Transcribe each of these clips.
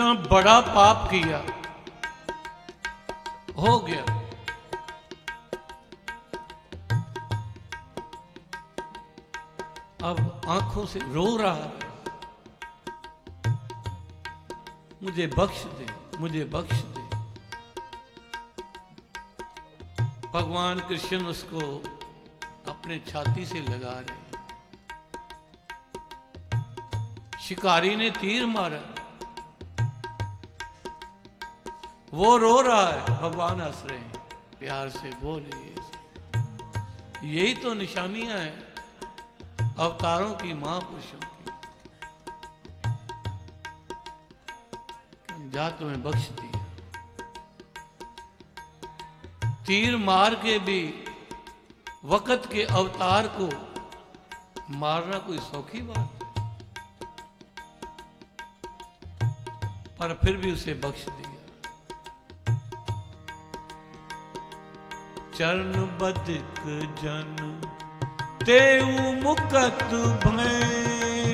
इतना बड़ा पाप किया, हो गया। अब आंखों से रो रहा है, मुझे बख्श दे, मुझे बख्श दे। भगवान कृष्ण उसको अपने छाती से लगा रहे। शिकारी ने तीर मारा, वो रो रहा है, भगवान हंस रहे हैं, प्यार से बोल रहे। यही तो निशानियां हैं अवतारों की, महापुरुषों की। जा तुम्हें बख्श दिया। तीर मार के भी वक्त के अवतार को मारना कोई सौखी बात है, पर फिर भी उसे बख्श दिया। चरण बदिक जन तेऊ मुकत भय,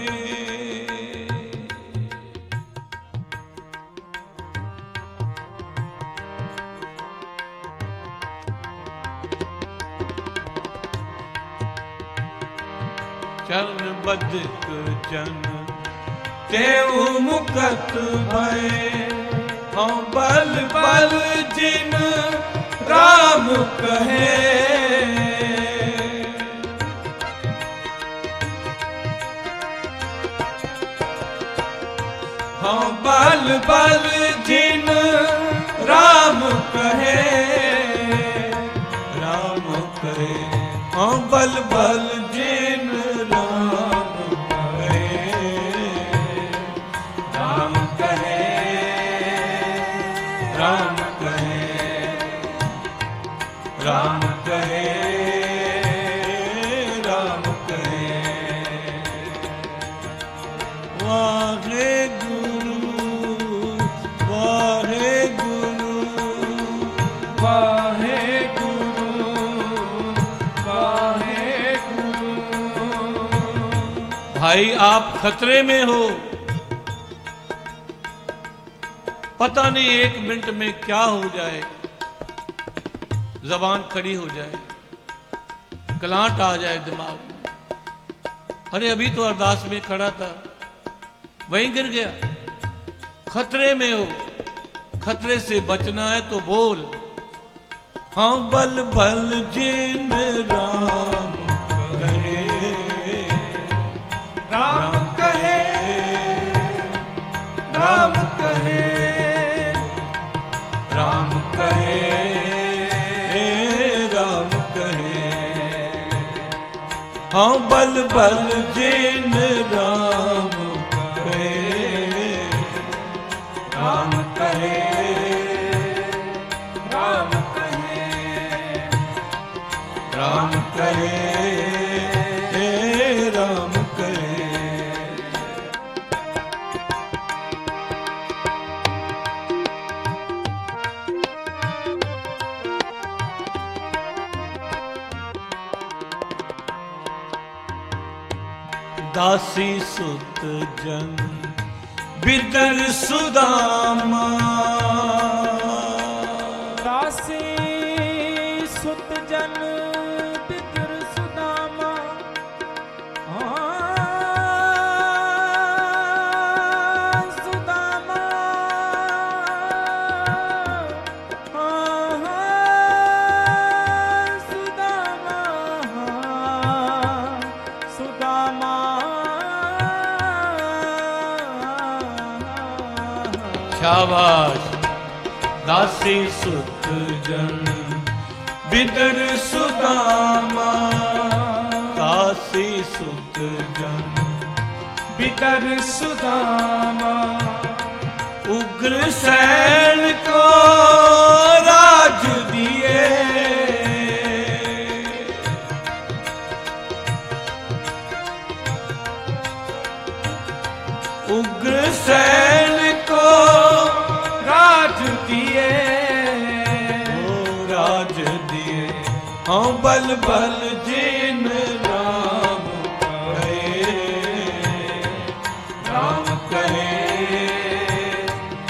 चरण बदिक जन तेऊ मुकत भय, हम बल बल जिन राम कहे। हम बल बल जिन राम कहे, राम कहे। हम बल बल जिन राम कहे, राम कहे, राम कहे, राम कहे, राम कहे। वाहे गुरु, वाहे गुरु, वाहे गुरु, वाहे गुरु। भाई आप खतरे में हो, पता नहीं एक मिनट में क्या हो जाए, जबान खड़ी हो जाए, कलांट आ जाए दिमाग में। अरे अभी तो अरदास में खड़ा था, वहीं गिर गया। खतरे में हो, खतरे से बचना है तो बोल। हाँ बल बल जिन राम कहे, राम कहे, राम कहे, राम कहे, राम कहे। हाँ बल बल जिन राम कहे, राम कहे, राम कहे, राम कहे, राम कहे। दासी सुत जन बिदर सुदामा, दासी सुत जन बिदर सुदामा, सुदामा, सुदामा, सुदामा। शाबाश। दासी सुत जन बिदर सुदामा, दासी सुत जन बिदर सुदामा। उग्र सैन को राज दिए, उग्र सैन को राज दिए, राज दिए। हाँ बल बल जिन राम कहे, राम कहे,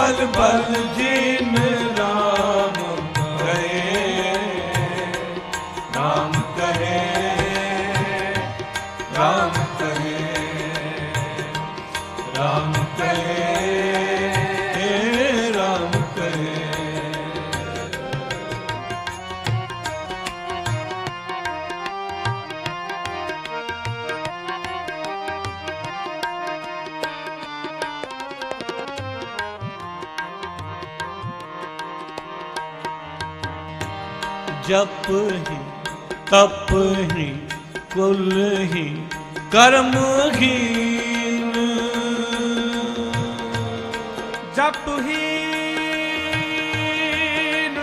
बल बल जिन राम कहे, राम कहे, राम कहे, राम कहे, राम कहे। जप ही तप ही कुल ही कर्महीन, जप हीन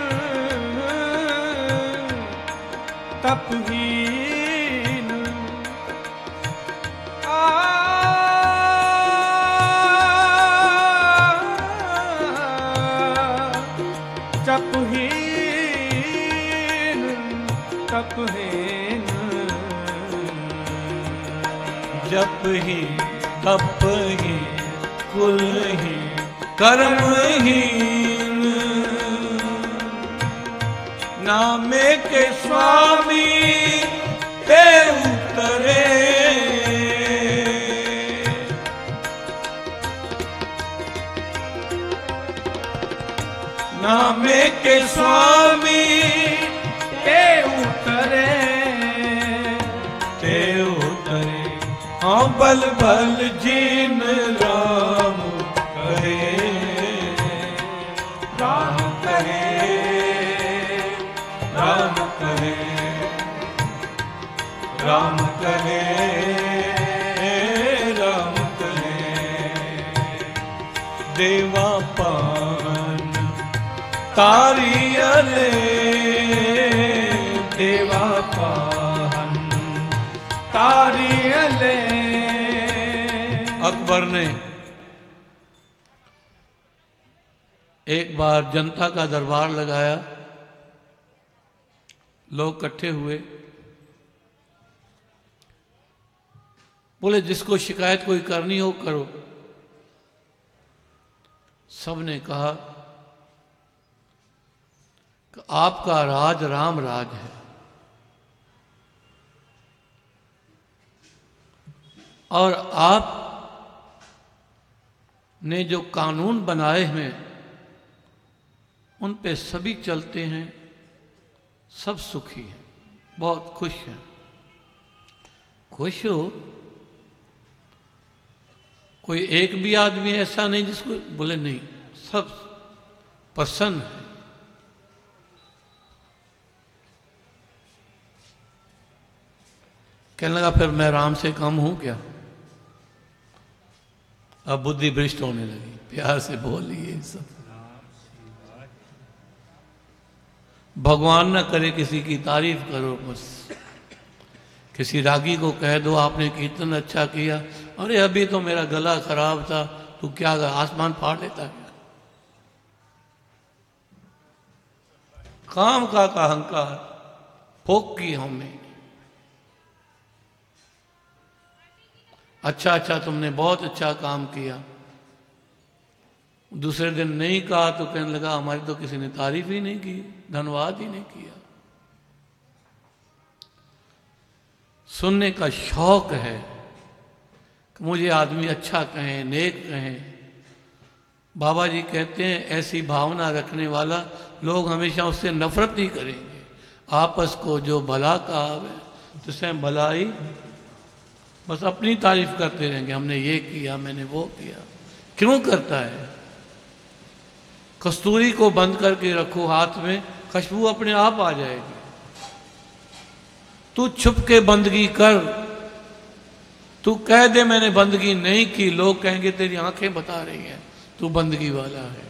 तप हीन, जप हीन तप हीन, जप ही तप ही कुल ही कर्महीन, नामे के स्वामी ते उतरे, नामे के स्वामी ते उतरे, ते उतरे। हाँ बल बल जिन राम कहे, राम कहे, राम कहे, राम कहे, राम कहे। देवा पान तारियले, देवा पाहन तारियले। अकबर ने एक बार जनता का दरबार लगाया, लोग इकट्ठे हुए, बोले जिसको शिकायत कोई करनी हो करो। सबने कहा कि आपका राज राम राज है, और आप ने जो कानून बनाए हैं उन पे सभी चलते हैं, सब सुखी हैं, बहुत खुश हैं। खुश हो? कोई एक भी आदमी ऐसा नहीं जिसको बोले नहीं, सब प्रसन्न है। कहने लगा फिर मैं राम से कम हूं क्या? अब बुद्धि भ्रष्ट होने लगी, प्यार से बोलिए सब। भगवान न करे किसी की तारीफ करो, बस किसी रागी को कह दो आपने कीर्तन अच्छा किया, अरे अभी तो मेरा गला खराब था, तू क्या आसमान फाड़ लेता है। काम का अहंकार फोक की हमें। अच्छा अच्छा तुमने बहुत अच्छा काम किया, दूसरे दिन नहीं कहा तो कहने लगा हमारी तो किसी ने तारीफ ही नहीं की, धन्यवाद ही नहीं किया। सुनने का शौक है कि मुझे आदमी अच्छा कहें, नेक कहें। बाबा जी कहते हैं ऐसी भावना रखने वाला लोग हमेशा उससे नफरत नहीं करेंगे। आपस को जो भला कहावे तुझसे भलाई, बस अपनी तारीफ करते रहेंगे, हमने ये किया मैंने वो किया। क्यों करता है? कस्तूरी को बंद करके रखो हाथ में, खुशबू अपने आप आ जाएगी। तू छुप के बंदगी कर, तू कह दे मैंने बंदगी नहीं की, लोग कहेंगे तेरी आंखें बता रही हैं तू बंदगी वाला है।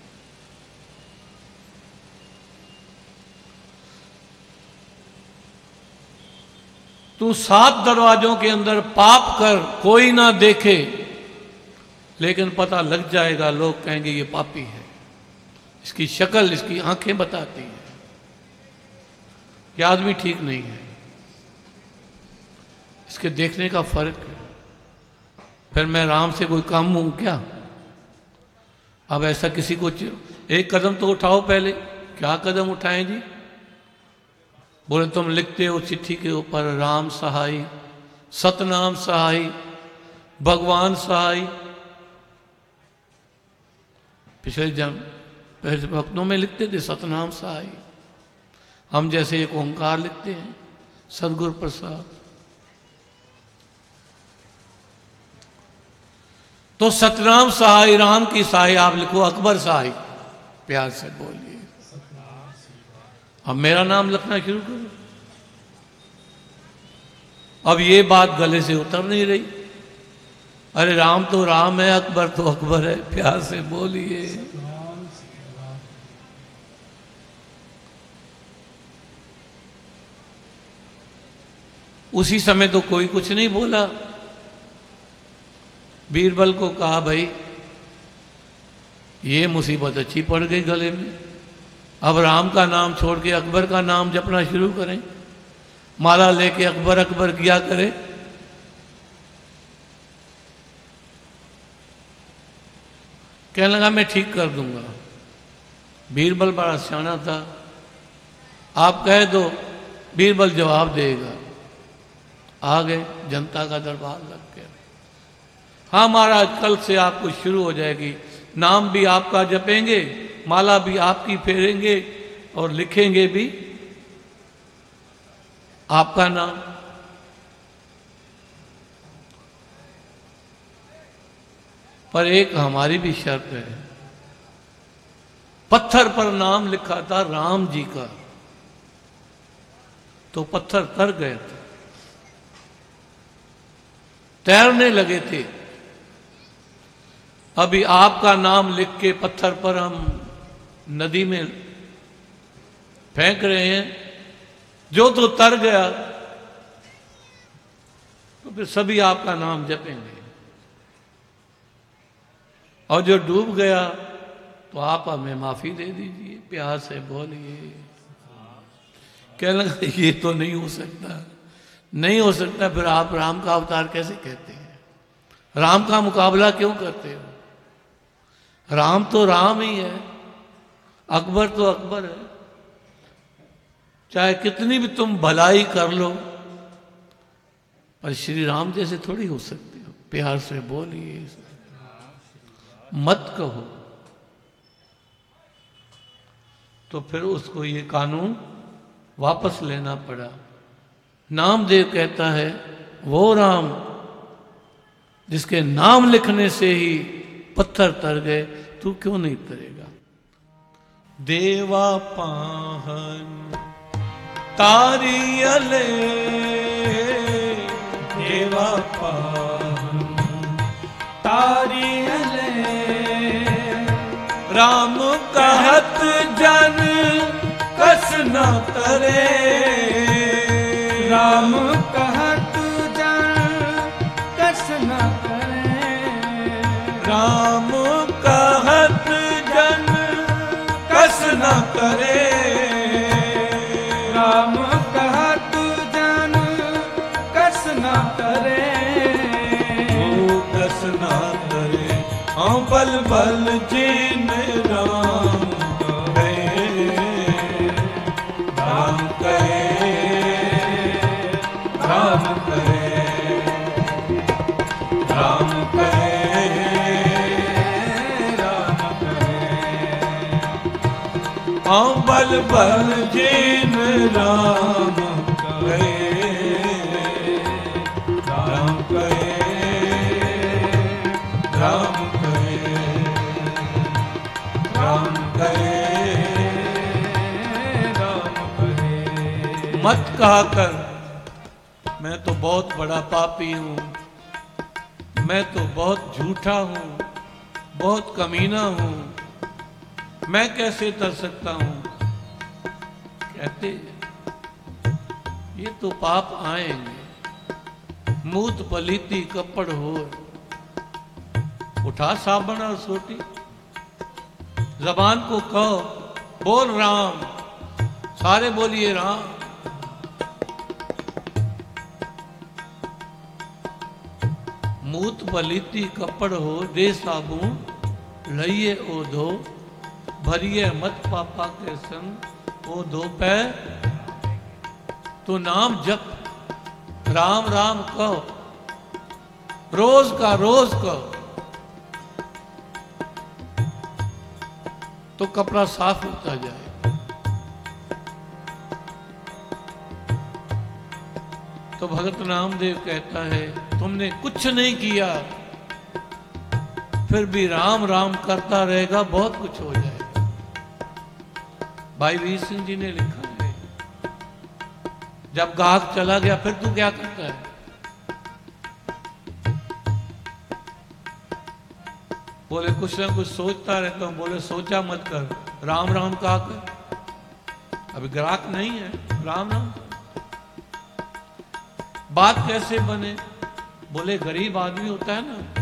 तू 7 दरवाजों के अंदर पाप कर, कोई ना देखे, लेकिन पता लग जाएगा, लोग कहेंगे ये पापी है, इसकी शक्ल इसकी आंखें बताती हैं कि आदमी ठीक नहीं है, इसके देखने का फर्क है। फिर मैं राम से कोई कम हूं क्या? अब ऐसा किसी को एक कदम तो उठाओ पहले। क्या कदम उठाएं जी? बोले तुम लिखते हो चिट्ठी के ऊपर राम सहाय, सतनाम सहाय, भगवान सहाय। पिछले वक्तों में लिखते थे सतनाम सहाय। हम जैसे एक ओंकार लिखते हैं सदगुरु प्रसाद। तो सतनाम सहाय, राम की सहाय आप लिखो, अकबर सहाय। प्यार से बोलिए। अब मेरा नाम लिखना शुरू करो। अब ये बात गले से उतर नहीं रही। अरे राम तो राम है, अकबर तो अकबर है। प्यार से बोलिए। उसी समय तो कोई कुछ नहीं बोला। बीरबल को कहा भाई ये मुसीबत अच्छी पड़ गई गले में। अब राम का नाम छोड़ के अकबर का नाम जपना शुरू करें। माला लेके अकबर अकबर किया करे। कहने लगा मैं ठीक कर दूंगा। बीरबल बड़ा सियाना था। आप कह दो, बीरबल जवाब देगा। आ गए, जनता का दरबार लग गया। हाँ महाराज, कल से आपको शुरू हो जाएगी। नाम भी आपका जपेंगे, माला भी आपकी फेरेंगे और लिखेंगे भी आपका नाम। पर एक हमारी भी शर्त है। पत्थर पर नाम लिखा था राम जी का, तो पत्थर तर गए थे, तैरने लगे थे। अभी आपका नाम लिख के पत्थर पर हम नदी में फेंक रहे हैं। जो तो तर गया तो फिर सभी आपका नाम जपेंगे, और जो डूब गया तो आप हमें माफी दे दीजिए। प्यार से बोलिए। कहने लगा ये तो नहीं हो सकता, नहीं हो सकता। फिर आप राम का अवतार कैसे कहते हैं? राम का मुकाबला क्यों करते हो? राम तो राम ही है, अकबर तो अकबर है। चाहे कितनी भी तुम भलाई कर लो, पर श्री राम जैसे थोड़ी हो सकते हो। प्यार से बोलिए, मत कहो। तो फिर उसको ये कानून वापस लेना पड़ा। नामदेव कहता है वो राम जिसके नाम लिखने से ही पत्थर तर गए, तू क्यों नहीं तरेगा? देवा पाहन तारियले, देवा पाहन तारियले, राम कहत जन कस न करे। राम कहत जन कस न करे। राम कहत जन कस न करे। राम कहत जन कस न करे। वो कस न करे, हाँ बल बल जिन राम कहे। राम कहे, राम कहे, राम कहे, राम कहे। हाँ बल बल जिन राम कहे। राम कहे, राम कहे, राम कहे। राम कहे। मत कहा कर मैं तो बहुत बड़ा पापी हूं, मैं तो बहुत झूठा हूं, बहुत कमीना हूं, मैं कैसे तर सकता हूं। कहते ये तो पाप आएंगे। मूत पलीती कपड़ हो, उठा साबन और सोटी। जबान को कहो बोल राम, सारे बोलिए राम। मूत पलीती कपड़ हो, दे साबुन लइए ओधो, भरिए मत पापा के संग, ओधो पै तो नाम जप, राम राम कहो, रोज का रोज कहो, तो कपड़ा साफ होता जाए। तो भगत नामदेव कहता है, तुमने कुछ नहीं किया, फिर भी राम राम करता रहेगा, बहुत कुछ हो जाएगा। भाई वीर सिंह जी ने लिखा है, जब गाहक चला गया फिर तू क्या करता है? बोले कुछ ना कुछ सोचता रहता हूं। बोले सोचा मत कर, राम राम कहा कर। अभी ग्राहक नहीं है, राम राम। बात कैसे बने? बोले गरीब आदमी होता है ना,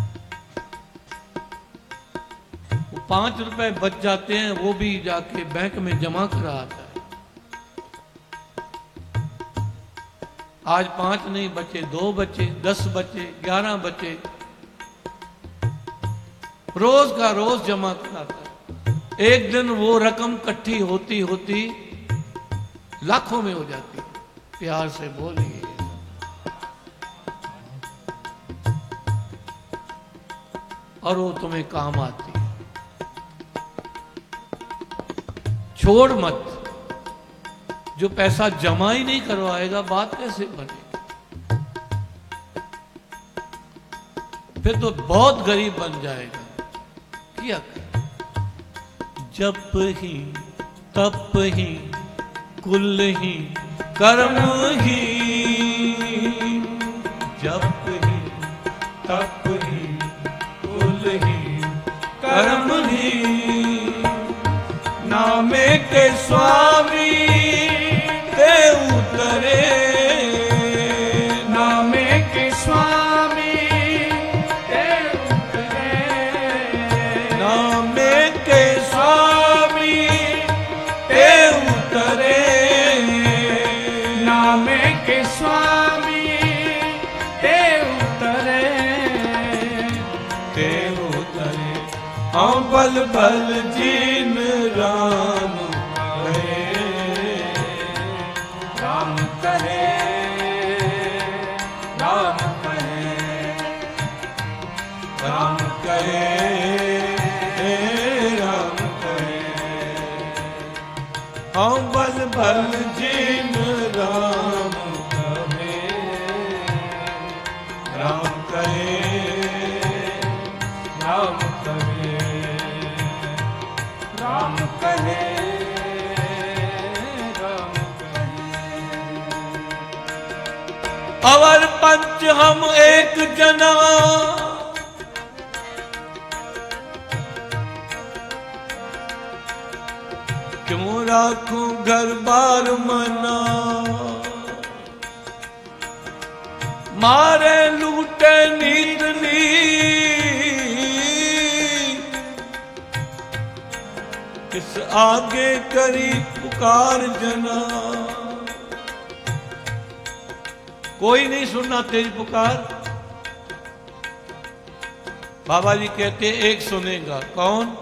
वो 5 रुपए बच जाते हैं, वो भी जाके बैंक में जमा करा आता है। आज 5 नहीं बचे, 2 बचे, 10 बचे, 11 बचे, रोज का रोज जमा कराता है। एक दिन वो रकम इकट्ठी होती होती लाखों में हो जाती है। प्यार से बोलिए, और वो तुम्हें काम आती है। छोड़ मत, जो पैसा जमा ही नहीं करवाएगा बात कैसे बनेगी? फिर तो बहुत गरीब बन जाएगा। किया जप ही तप ही कुल ही कर्म ही, जप ही तप ही कुल ही कर्म ही, नामे के स्वामी ते उतरे, नामे के स्वामी ते उतरे, नामे के स्वामी ते उतरे, नामे के स्वामी ते उतरे, ते उतरे। हम बल बल जीन राम कहे, राम कहे, राम कहे, राम कहे, राम कहे। हम बल बल जीन राम कहे, राम कहे, राम कहे, राम कहे, राम कहे। अवर पंच हम एक जना, क्यों राखूं घर बार मना, मारे लूटे नींद नींद, किस आगे करी पुकार जना। कोई नहीं सुनना तेरी पुकार। बाबा जी कहते एक सुनेगा, कौन?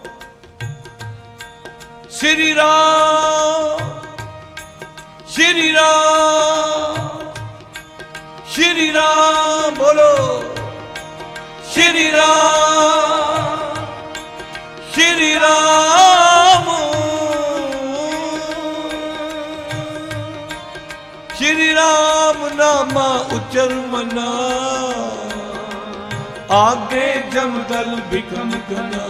श्री राम, श्री राम, श्री राम बोलो, श्री राम, श्री राम, श्री राम नामा उच्चर मना, आगे जमदल बिकम गना।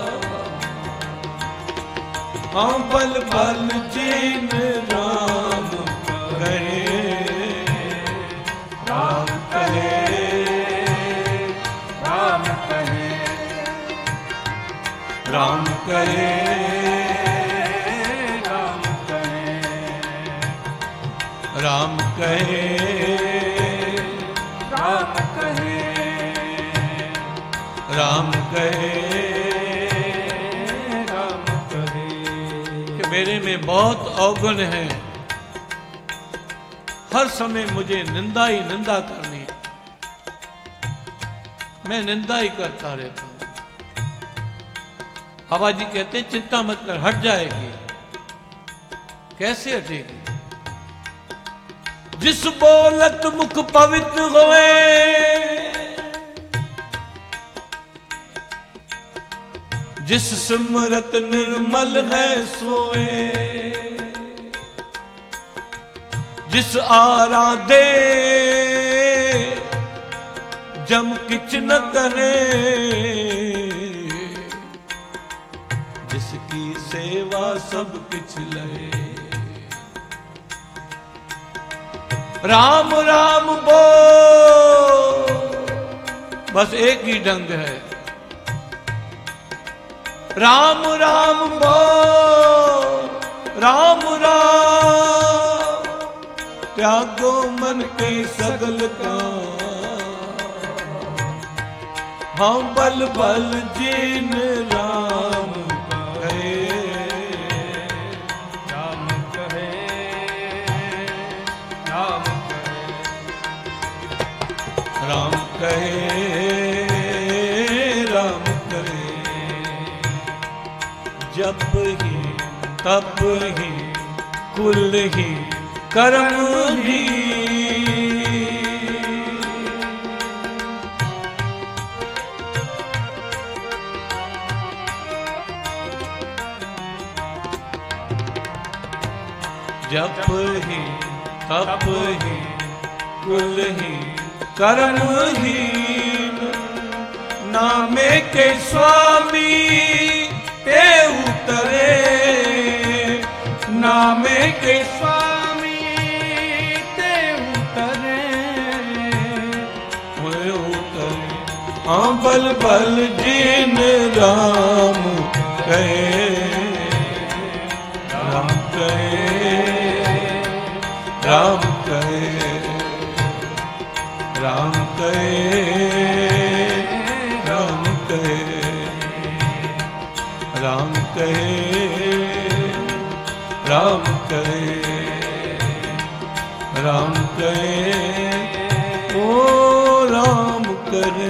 हम बल बल जीन राम कहे, राम कहे, राम कहे, राम कहे, राम कहे, राम कहे, राम कहे, राम कहे। राम कहे। कि मेरे में बहुत अवगुण है, हर समय मुझे निंदा ही निंदा करनी, मैं निंदा ही करता रहता हूं। बाबा जी कहते हैं चिंता मत कर, हट जाएगी। कैसे हटेगी? जिस बोलत मुख पवित्र होए, जिस सिमरत निर्मल है सोए, जिस आराधे जम किच न करे, जिसकी सेवा सब किछ लहे। राम राम बोल, बस एक ही ढंग है। राम राम बोल, राम राम, त्यागो मन के सगल काम। हम बल बल जिन राम कहे, राम कहे, राम कहे, राम कहे, राम कहे। जप ही तप ही कुल ही कर्म ही, जप ही तप ही कुल ही कर्म ही, नामे के स्वामी ते उतरे, नामे के स्वामी ते उतरे, उतरे। हाँ बल बल जिन राम कहे, राम कहे, राम कहे, राम कहे, राम कहे, राम कहे, राम कहे, राम कहे, ओ राम करे।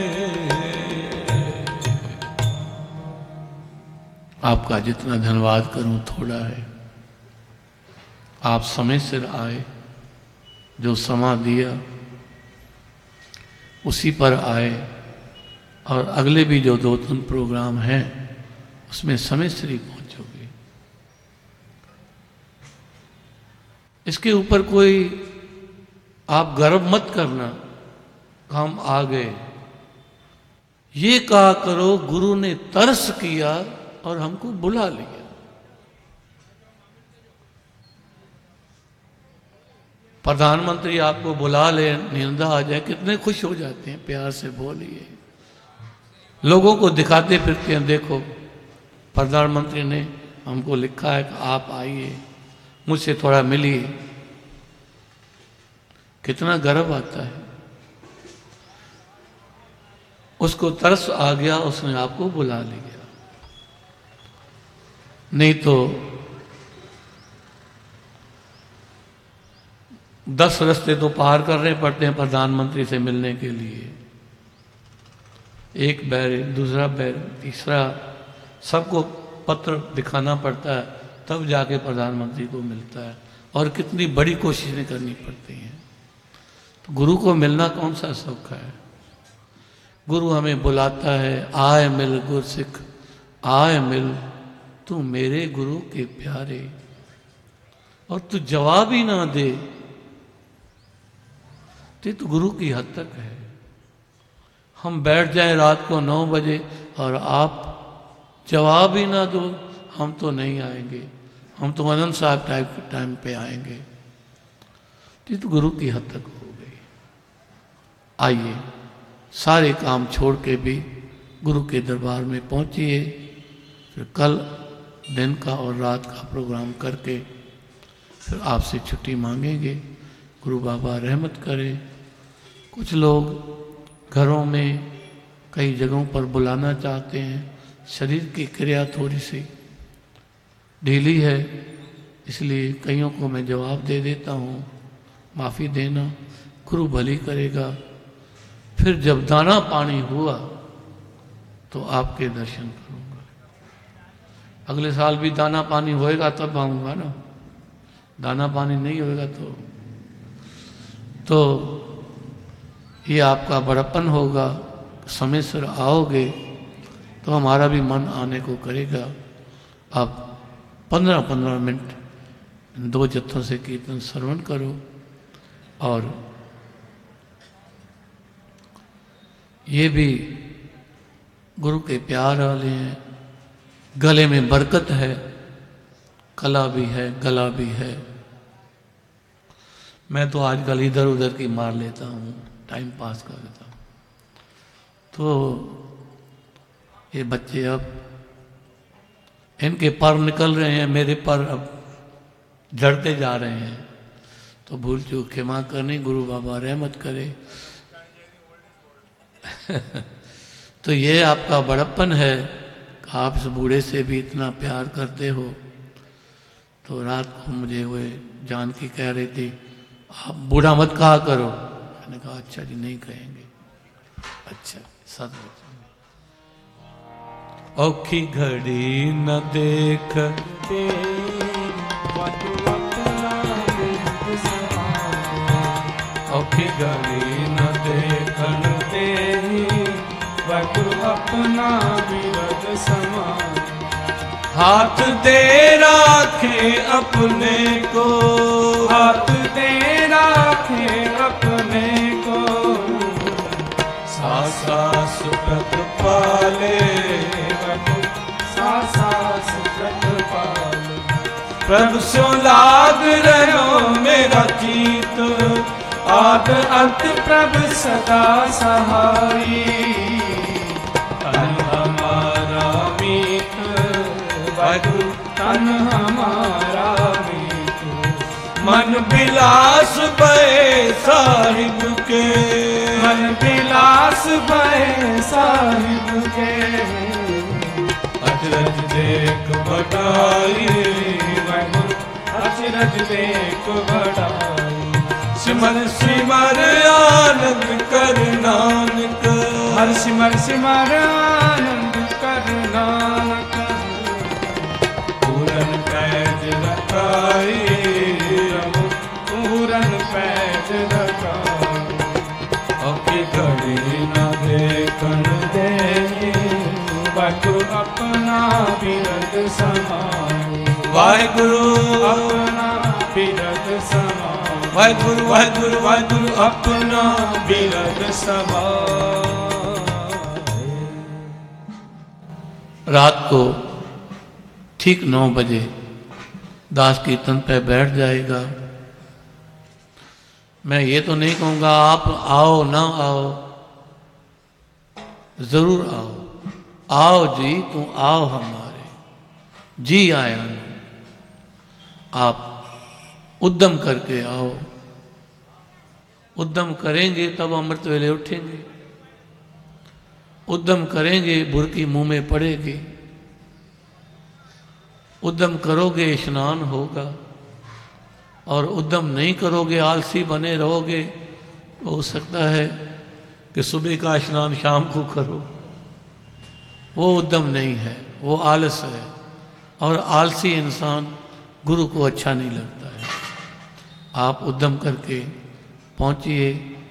आपका जितना धन्यवाद करूं थोड़ा है। आप समय सिर आए, जो समा दिया उसी पर आए, और अगले भी जो 2-3 प्रोग्राम हैं उसमें समय सिर ही पहुंचोगे। इसके ऊपर कोई आप गर्व मत करना, हम आ गए। ये कहा करो गुरु ने तरस किया और हमको बुला लिया। प्रधानमंत्री आपको बुला ले, निंदा आ जाए, कितने खुश हो जाते हैं। प्यार से बोलिए, लोगों को दिखाते फिरते हैं, देखो प्रधानमंत्री ने हमको लिखा है कि आप आइए, मुझसे थोड़ा मिलिए। कितना गर्व आता है। उसको तरस आ गया, उसने आपको बुला लिया। नहीं तो 10 रास्ते तो पार करने पड़ते हैं प्रधानमंत्री से मिलने के लिए। एक बैर, दूसरा बैर, तीसरा, सबको पत्र दिखाना पड़ता है, तब जाके प्रधानमंत्री को मिलता है। और कितनी बड़ी कोशिशें करनी पड़ती हैं। तो गुरु को मिलना कौन सा सुख है। गुरु हमें बुलाता है, आए मिल गुर सिख, आए मिल तू मेरे गुरु के प्यारे। और तू जवाब ही ना दे तो गुरु की हद तक है। हम बैठ जाएं रात को 9 बजे और आप जवाब ही ना दो, हम तो नहीं आएंगे, हम तो आनंद साहब टाइम पे आएंगे। तो गुरु की हद तक हो गई। आइए, सारे काम छोड़ के भी गुरु के दरबार में पहुंचिए। फिर कल दिन का और रात का प्रोग्राम करके फिर आपसे छुट्टी मांगेंगे। गुरु बाबा रहमत करे। कुछ लोग घरों में कई जगहों पर बुलाना चाहते हैं, शरीर की क्रिया थोड़ी सी ढीली है, इसलिए कईयों को मैं जवाब दे देता हूँ, माफ़ी देना, गुरु भली करेगा। फिर जब दाना पानी हुआ तो आपके दर्शन करूँगा। अगले साल भी दाना पानी होएगा तब आऊँगा ना, दाना पानी नहीं होएगा तो ये आपका बड़प्पन होगा। समय से आओगे तो हमारा भी मन आने को करेगा। आप 15-15 मिनट 2 जत्थों से कीर्तन श्रवण करो और ये भी गुरु के प्यार वाले हैं। गले में बरकत है, कला भी है, गला भी है। मैं तो आजकल इधर उधर की मार लेता हूँ, टाइम पास कर लेता हूँ। तो ये बच्चे अब इनके पर निकल रहे हैं, मेरे पर अब झड़ते जा रहे हैं। तो भूल चूक क्षमा करनी, गुरु बाबा रहमत करे। तो ये आपका बड़प्पन है, आप इस बूढ़े से भी इतना प्यार करते हो। तो रात को मुझे वो जानकी कह रही थी आप बूढ़ा मत कहा करो। मैंने कहा अच्छा जी नहीं कहेंगे। अच्छा सच औखी घड़ी न देख औखी घड़ी न देखन वटु अपना विरद समान। हाथ दे राखे अपने को, हाथ दे राखे अपने को, सासा सुखत पाले सासा सुखत पाले। प्रभु सो लाग रहो मेरा चीत, आद अंत प्रभु सदा सहाई। तन हमारा मीत वाहिगुरु तन हमारा मीत। मन बिलास भय साहिब के, मन बिलास भय साहिब के। अचरज देख बटाई वाहिगुरु अचरज देख बड़ाई। सिमर सिमर आनंद कर नानक, हर सिमर सिमर आनंद कर नानक। पूरन पैज रखाई, पूरन पैज रखाई। औखी घड़ी न देखन दे वटु अपना बिरद समान। वाहिगुरु अपना बिरद समान। वाहिगुरु वाहिगुरु वाहिगुरु अपना बिरद समान। रात को ठीक 9 बजे दास कीर्तन पे बैठ जाएगा। मैं ये तो नहीं कहूँगा आप आओ ना आओ, जरूर आओ। आओ जी तू आओ हमारे, जी आया ना। आप उद्यम करके आओ, उद्यम करेंगे तब अमृत वेले उठेंगे। उद्यम करेंगे बुरकी मुंह में पड़ेगी। उद्यम करोगे स्नान होगा, और उद्यम नहीं करोगे आलसी बने रहोगे तो हो सकता है कि सुबह का स्नान शाम को करो। वो उद्यम नहीं है, वो आलस है। और आलसी इंसान गुरु को अच्छा नहीं लगता है। आप उद्यम करके पहुंचिए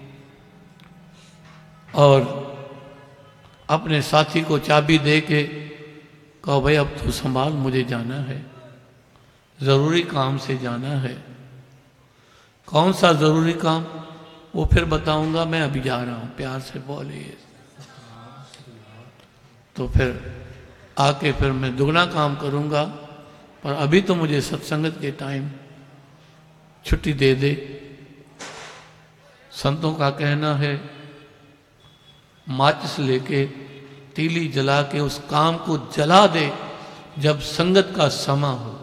और अपने साथी को चाबी दे के कहो भाई अब तू संभाल, मुझे जाना है, ज़रूरी काम से जाना है। कौन सा ज़रूरी काम वो फिर बताऊंगा, मैं अभी जा रहा हूँ, प्यार से बोलिए। तो फिर आके फिर मैं दुगना काम करूँगा, पर अभी तो मुझे सत्संगत के टाइम छुट्टी दे दे। संतों का कहना है माचिस लेके तीली जला के उस काम को जला दे जब संगत का समा हो।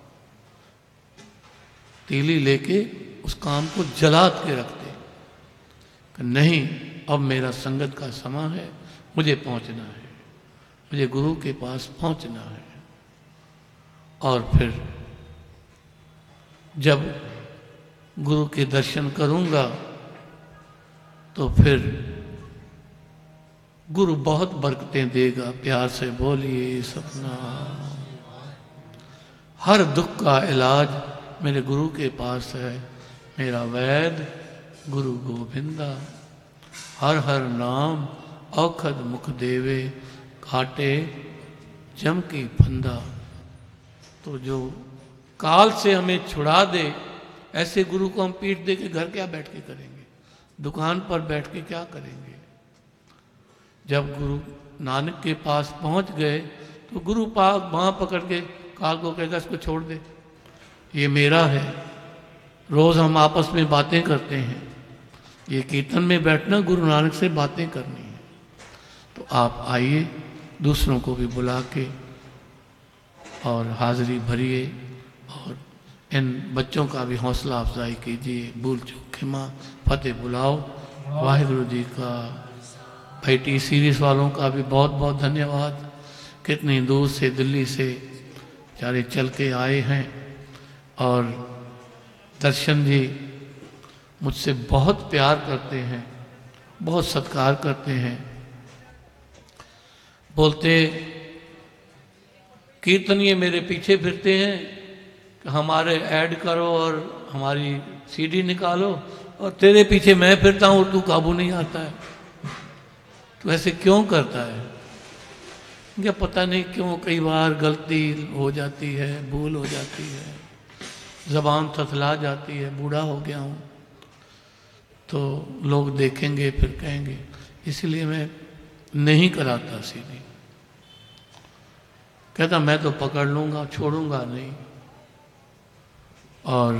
तीली लेके उस काम को जला के रख दे कि नहीं अब मेरा संगत का समा है, मुझे पहुंचना है, मुझे गुरु के पास पहुंचना है। और फिर जब गुरु के दर्शन करूंगा तो फिर गुरु बहुत बरकतें देगा। प्यार से बोलिए सपना। हर दुख का इलाज मेरे गुरु के पास है। मेरा वैद गुरु गोविंदा, हर हर नाम औखद मुख देवे, काटे जम की फंदा। तो जो काल से हमें छुड़ा दे, ऐसे गुरु को हम पीठ दे के घर क्या बैठ के करेंगे, दुकान पर बैठ के क्या करेंगे। जब गुरु नानक के पास पहुंच गए तो गुरु पाक बाँह पकड़ के काल को कहेगा इसको छोड़ दे, ये मेरा है। रोज हम आपस में बातें करते हैं, ये कीर्तन में बैठना गुरु नानक से बातें करनी है। तो आप आइए, दूसरों को भी बुला के और हाजिरी भरिए और इन बच्चों का भी हौसला अफजाई कीजिए। भूल चूक क्षमा फतेह बुलाओ। वाहिगुरु जी का भाई टी सीरीज वालों का भी बहुत बहुत धन्यवाद। कितनी दूर से दिल्ली से बेचारे चल के आए हैं और दर्शन जी मुझसे बहुत प्यार करते हैं, बहुत सत्कार करते हैं। बोलते कीर्तनीय मेरे पीछे फिरते हैं कि हमारे ऐड करो और हमारी सीडी निकालो, और तेरे पीछे मैं फिरता हूँ और तू काबू नहीं आता है। तो ऐसे क्यों करता है? क्या पता नहीं क्यों, कई बार गलती हो जाती है, भूल हो जाती है, ज़बान थथला जाती है, बूढ़ा हो गया हूँ तो लोग देखेंगे फिर कहेंगे, इसलिए मैं नहीं कराता सीधी। कहता मैं तो पकड़ लूँगा, छोड़ूंगा नहीं। और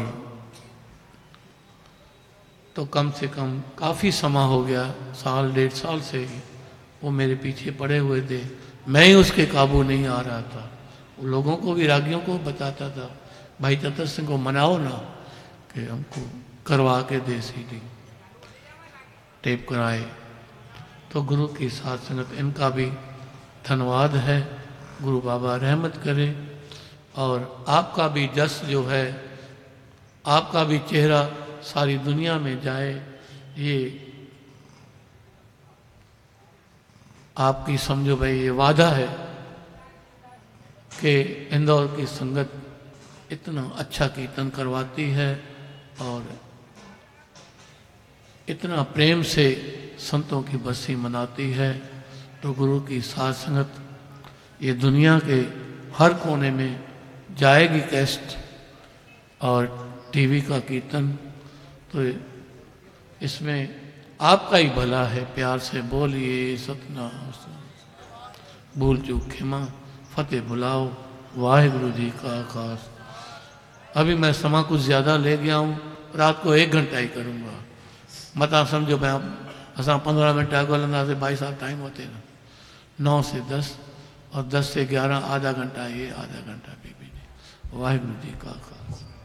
तो कम से कम काफ़ी समय हो गया, साल 1.5 साल से ही वो मेरे पीछे पड़े हुए थे। मैं ही उसके काबू नहीं आ रहा था। वो लोगों को भी, रागियों को बताता था, भाई चतर सिंह को मनाओ ना कि हमको करवा के दे सीडी, टेप कराए। तो गुरु की साथ संगत, इनका भी धन्यवाद है। गुरु बाबा रहमत करे और आपका भी जस जो है, आपका भी चेहरा सारी दुनिया में जाए, ये आपकी समझो भाई, ये वादा है कि इंदौर की संगत इतना अच्छा कीर्तन करवाती है और इतना प्रेम से संतों की बरसी मनाती है। तो गुरु की साथ संगत ये दुनिया के हर कोने में जाएगी कैस्ट और टीवी का कीर्तन। तो इसमें आपका ही भला है। प्यार से बोलिए सतनाम, भूल चूक क्षमा फतेह बुलाओ। वाहिगुरु जी का आकाश। अभी मैं समा कुछ ज़्यादा ले गया हूँ, रात को 1 घंटा ही करूँगा। मत आप समझो मैं असा 15 मिनट गोलंदा से 22 साल टाइम होते ना, 9 से 10 और 10 से 11 आधा घंटा ये, आधा घंटा भी नहीं। वाहिगुरु जी का आकाश।